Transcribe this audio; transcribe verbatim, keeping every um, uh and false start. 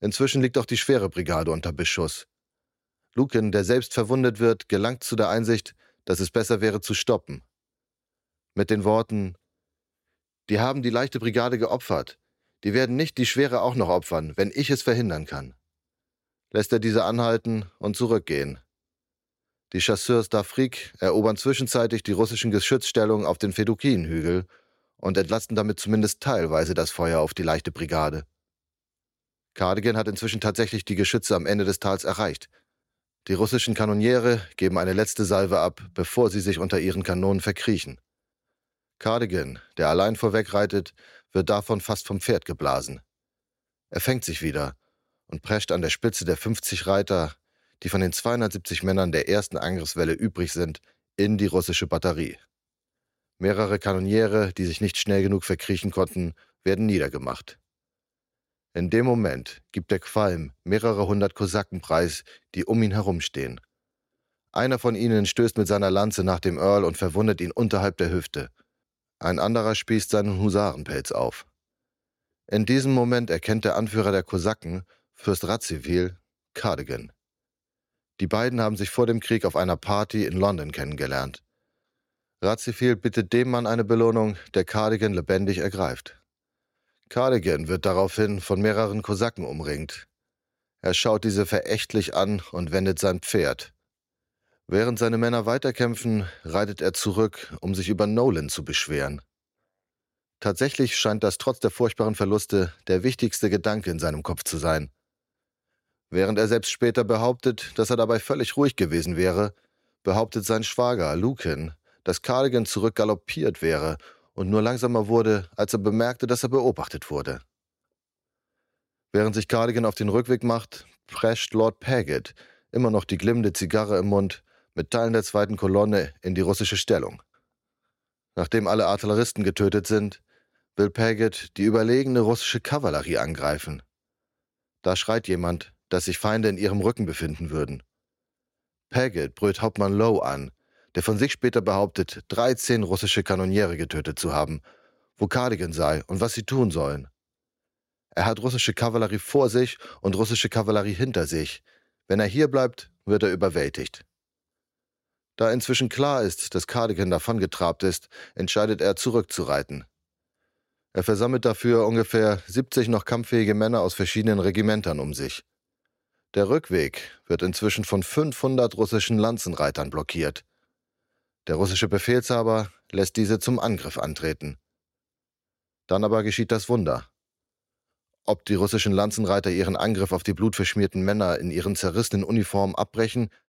Inzwischen liegt auch die schwere Brigade unter Beschuss. Lukin, der selbst verwundet wird, gelangt zu der Einsicht, dass es besser wäre zu stoppen. Mit den Worten: Die haben die leichte Brigade geopfert. Die werden nicht die schwere auch noch opfern, wenn ich es verhindern kann, lässt er diese anhalten und zurückgehen. Die Chasseurs d'Afrique erobern zwischenzeitlich die russischen Geschützstellungen auf den Fedukin-Hügel und entlasten damit zumindest teilweise das Feuer auf die leichte Brigade. Cardigan hat inzwischen tatsächlich die Geschütze am Ende des Tals erreicht. Die russischen Kanoniere geben eine letzte Salve ab, bevor sie sich unter ihren Kanonen verkriechen. Cardigan, der allein vorwegreitet, wird davon fast vom Pferd geblasen. Er fängt sich wieder und prescht an der Spitze der fünfzig Reiter, die von den zweihundertsiebzig Männern der ersten Angriffswelle übrig sind, in die russische Batterie. Mehrere Kanoniere, die sich nicht schnell genug verkriechen konnten, werden niedergemacht. In dem Moment gibt der Qualm mehrere hundert Kosaken preis, die um ihn herumstehen. Einer von ihnen stößt mit seiner Lanze nach dem Earl und verwundet ihn unterhalb der Hüfte. Ein anderer spießt seinen Husarenpelz auf. In diesem Moment erkennt der Anführer der Kosaken, Fürst Radziwiłł, Cardigan. Die beiden haben sich vor dem Krieg auf einer Party in London kennengelernt. Radziwiłł bittet dem Mann eine Belohnung, der Cardigan lebendig ergreift. Cardigan wird daraufhin von mehreren Kosaken umringt. Er schaut diese verächtlich an und wendet sein Pferd. Während seine Männer weiterkämpfen, reitet er zurück, um sich über Nolan zu beschweren. Tatsächlich scheint das trotz der furchtbaren Verluste der wichtigste Gedanke in seinem Kopf zu sein. Während er selbst später behauptet, dass er dabei völlig ruhig gewesen wäre, behauptet sein Schwager Lukin, dass Cardigan zurückgaloppiert wäre und nur langsamer wurde, als er bemerkte, dass er beobachtet wurde. Während sich Cardigan auf den Rückweg macht, prescht Lord Paget, immer noch die glimmende Zigarre im Mund, mit Teilen der zweiten Kolonne in die russische Stellung. Nachdem alle Artilleristen getötet sind, will Paget die überlegene russische Kavallerie angreifen. Da schreit jemand, dass sich Feinde in ihrem Rücken befinden würden. Paget brüllt Hauptmann Lowe an, der von sich später behauptet, dreizehn russische Kanoniere getötet zu haben, wo Cardigan sei und was sie tun sollen. Er hat russische Kavallerie vor sich und russische Kavallerie hinter sich. Wenn er hier bleibt, wird er überwältigt. Da inzwischen klar ist, dass Cardigan davongetrabt ist, entscheidet er, zurückzureiten. Er versammelt dafür ungefähr siebzig noch kampffähige Männer aus verschiedenen Regimentern um sich. Der Rückweg wird inzwischen von fünfhundert russischen Lanzenreitern blockiert. Der russische Befehlshaber lässt diese zum Angriff antreten. Dann aber geschieht das Wunder. Ob die russischen Lanzenreiter ihren Angriff auf die blutverschmierten Männer in ihren zerrissenen Uniformen abbrechen,